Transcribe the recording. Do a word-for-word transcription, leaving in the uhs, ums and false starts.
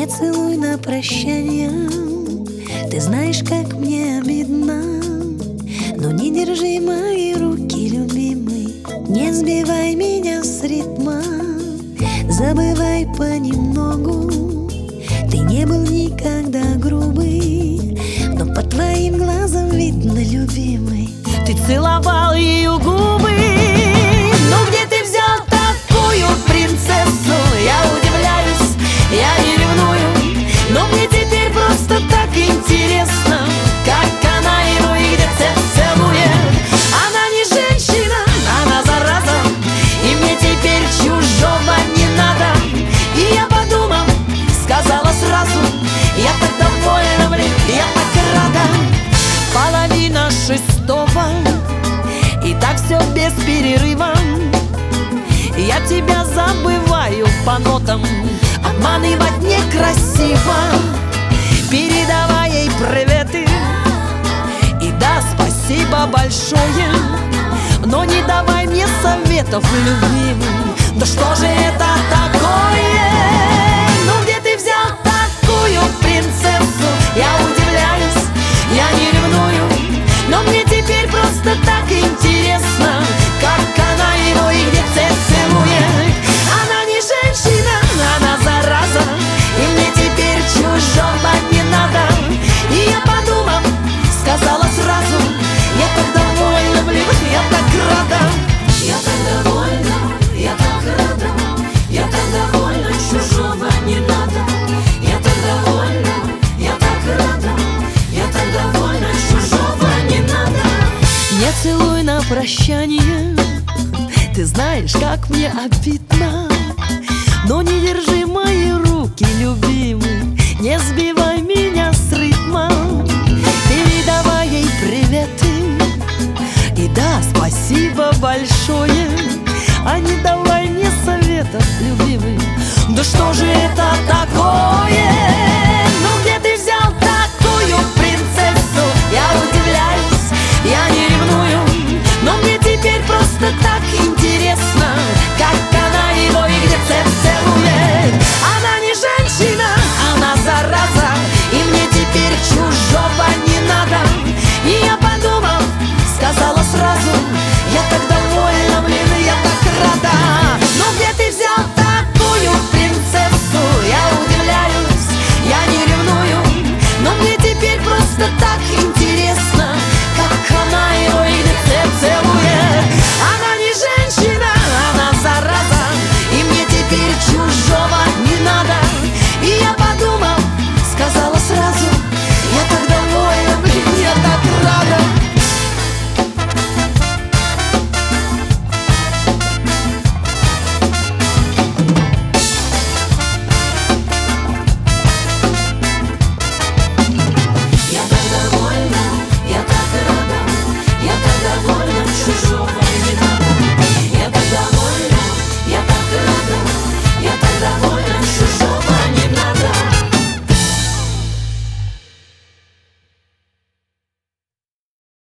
целуй на прощание. Ты знаешь, как мне обидно, но не держи мои руки, любимый. Не сбивай меня с ритма, забывай понемногу. Ты не был никогда грубый, но по твоим глазам видно, любимый. Ты целовал ее губы. Ну где ты взял такую принцессу? Я удивляюсь, я не ревную, но мне теперь просто так интересно, как она его и где целует. Она не женщина, она зараза, и мне теперь чужого не надо. И я подумал, сказала сразу: я так довольна, блин, я так рада. Половина шестого, и так все без перерыва. Я тебя забываю по нотам, обманывать некрасиво. Передавай ей приветы и да, спасибо большое, но не давай мне советов, любимый. Да что же это такое? Ну где ты взял такую принцессу? Я удивляюсь, я не ревную, но мне теперь просто так интересно, как она его и где целует. Она не женщина, она зараза, и мне теперь чужого не надо. И я подумав, сказала сразу: я так довольна, блин, я так рада. Я так довольна, я так рада, я так довольна, чужого не надо. Я так довольна, я так рада, я так довольна, чужого не надо. Не целуй на прощание, ты знаешь, как мне обидно, но не держи мои руки, любимый, не сбивай меня с ритма. Передавай ей приветы и да, спасибо большое, а не давай мне советов, любимый. Да что же это такое? Ну где ты взял такую принцессу? Я удивляюсь, я не ревную, но мне теперь просто так интересно,